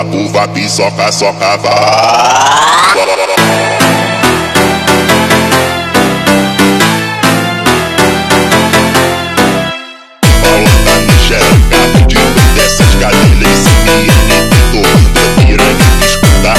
Curva, pisoca, soca, vai. Dessas cadelas se me irritou. Meu piranha escuta,